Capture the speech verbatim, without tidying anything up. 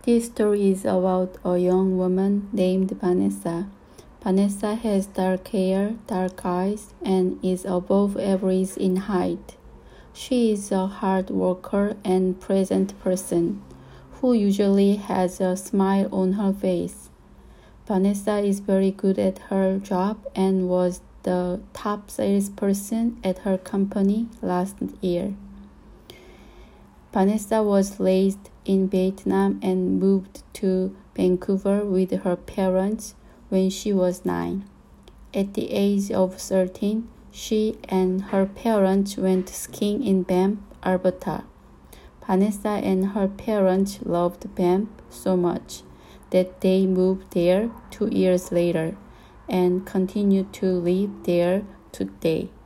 This story is about a young woman named Vanessa. Vanessa has dark hair, dark eyes, and is above average in height. She is a hard worker and pleasant person who usually has a smile on her face. Vanessa is very good at her job and was the top salesperson at her company last year. Vanessa was raised in Vietnam and moved to Vancouver with her parents when she was nine. At the age of thirteen, she and her parents went skiing in Banff, Alberta. Vanessa and her parents loved Banff so much that they moved there two years later and continue to live there today.